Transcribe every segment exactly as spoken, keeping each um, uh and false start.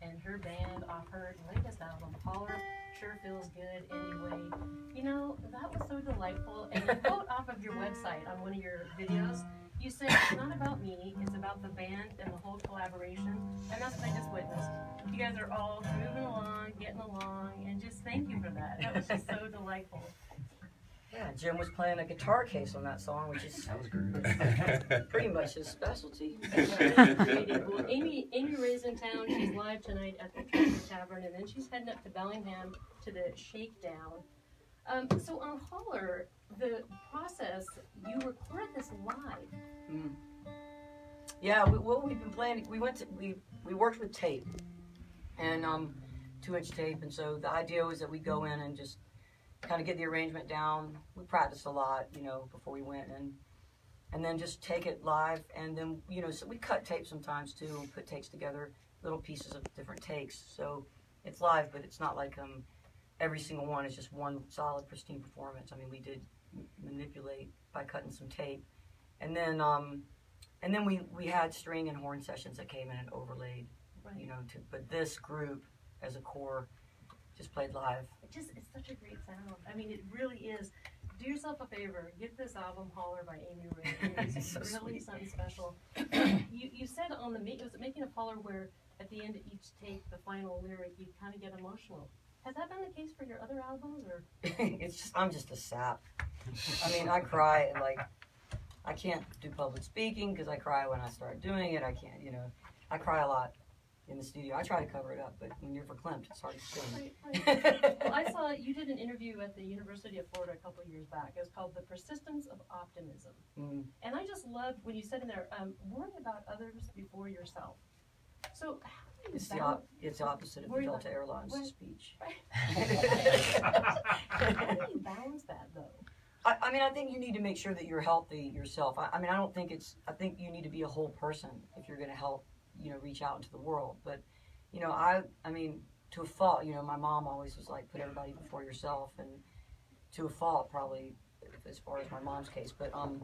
and her band off her latest album, Holler Sure Feels Good Anyway. You know, that was so delightful. And you quote off of your website on one of your videos, you said, it's not about me, it's about the band and the whole collaboration. And that's what I just witnessed. You guys are all moving along, getting along, and just thank you for that. That was just so delightful. Yeah, Jim was playing a guitar case on that song, which is That was great. pretty much his specialty. Well, Amy, Amy Ray's in town. She's live tonight at the Treasure Tavern, and then she's heading up to Bellingham to the Shakedown. Um, so on Holler, the process, you record this live. Mm. Yeah, we, well, we've been playing. We went to we we worked with tape, and um, two-inch tape, and so the idea was that we go in and just kind of get the arrangement down. We practiced a lot, you know, before we went, and and then just take it live, and then you know, so we cut tape sometimes too, and put takes together, little pieces of different takes. So it's live, but it's not like um every single one is just one solid, pristine performance. I mean, we did m- manipulate by cutting some tape, and then um and then we we had string and horn sessions that came in and overlaid, Right. you know. To but this group as a core just played live. It just, it's such a great sound. I mean, it really is. Do yourself a favor. Get this album, Holler by Amy Ray. It's So really sweet. something special. you you said on the, ma- was it Making a Holler where at the end of each take, the final lyric, you kind of get emotional. Has that been the case for your other albums, or? It's just I'm just a sap. I mean, I cry and like I can't do public speaking because I cry when I start doing it. I can't, you know, I cry a lot in the studio. I try to cover it up, but when you're verklempt, it's hard to sing. Right, right. Well, I saw you did an interview at the University of Florida a couple of years back. It was called The Persistence of Optimism. Mm. And I just loved when you said in there, um, worry about others before yourself. So how do you It's the balance? op- it's the opposite of Worry the about- Delta Airlines what? speech. How do you balance that though? I, I mean, I think you need to make sure that you're healthy yourself. I, I mean, I don't think it's. I think you need to be a whole person if you're going to help, you know, reach out into the world. But, you know, I, I mean, to a fault, you know, my mom always was like, put everybody before yourself, and to a fault, probably, as far as my mom's case. But um,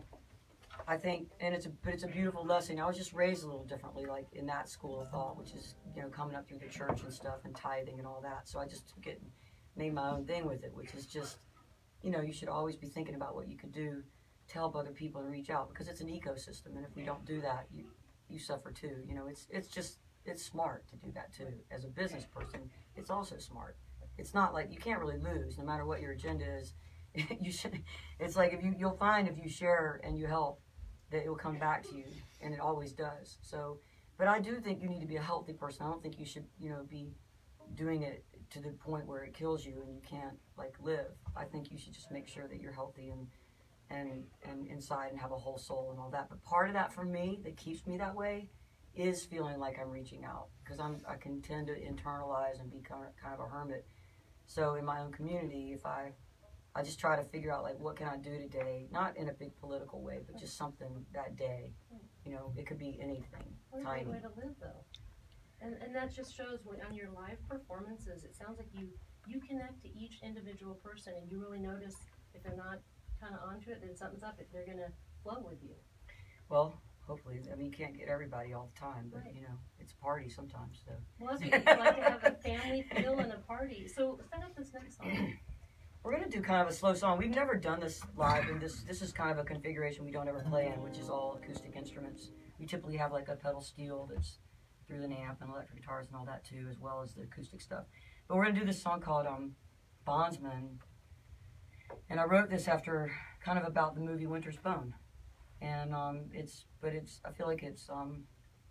I think, and it's a, but it's a beautiful lesson. I was just raised a little differently, like in that school of thought, which is, you know, coming up through the church and stuff and tithing and all that. So I just took it and made my own thing with it, which is just, you know, you should always be thinking about what you could do to help other people and reach out, because it's an ecosystem, and if we don't do that, you you suffer too. You know, it's it's just it's smart to do that too. As a business person, it's also smart. It's not like you can't really lose, no matter what your agenda is. You should. It's like if you you'll find if you share and you help, that it will come back to you, and it always does. So, but I do think you need to be a healthy person. I don't think you should, you know, be doing it to the point where it kills you and you can't like live. I think you should just make sure that you're healthy and and and inside and have a whole soul and all that. But part of that for me that keeps me that way is feeling like I'm reaching out, because I'm I can tend to internalize and be kind of, kind of a hermit. So in my own community, if I I just try to figure out like what can I do today, not in a big political way, but just something that day. You know, it could be anything What a tiny. great way to live though. And and that just shows when on your live performances, it sounds like you you connect to each individual person, and you really notice if they're not kind of onto it, then something's up. If they're gonna flow with you. Well, hopefully. I mean, you can't get everybody all the time, but Right. you know, it's a party sometimes. So Well, that's what you like to have a family feel and a party. So set up this next song. we're gonna do kind of a slow song. We've never done this live, and this this is kind of a configuration we don't ever play in, which is all acoustic instruments. We typically have like a pedal steel that's through the amp and electric guitars and all that too, as well as the acoustic stuff. But we're gonna do this song called um, Bondsman, and I wrote this after kind of about the movie Winter's Bone, and um, it's but it's I feel like it's um,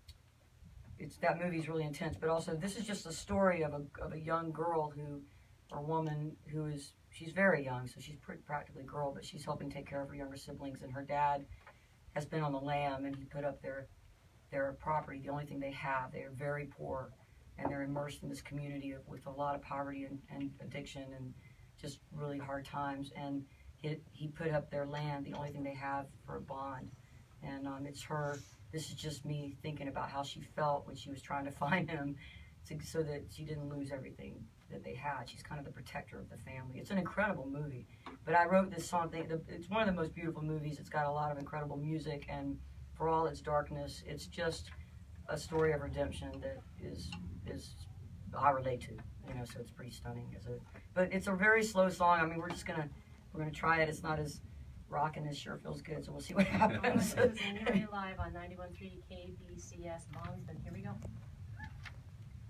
it's that movie's really intense, but also this is just a story of a of a young girl who, or woman who is she's very young, so she's pretty practically a girl, but she's helping take care of her younger siblings, and her dad has been on the lam, and he put up their their property, the only thing they have. They are very poor, and they're immersed in this community of, with a lot of poverty and, and addiction and just really hard times. And he, he put up their land, the only thing they have, for a bond. And um, it's her, this is just me thinking about how she felt when she was trying to find him, to, so that she didn't lose everything that they had. She's kind of the protector of the family. It's an incredible movie. But I wrote this song, thing, it's one of the most beautiful movies. It's got a lot of incredible music, and for all its darkness, it's just a story of redemption that is is I relate to, you know, so it's pretty stunning. As a, but it's a very slow song. I mean, we're just gonna we're gonna try it. It's not as rocking as Sure Feels Good, so we'll see what happens. This is Amelia live on ninety-one point three K B C S Bondsman. Here we go.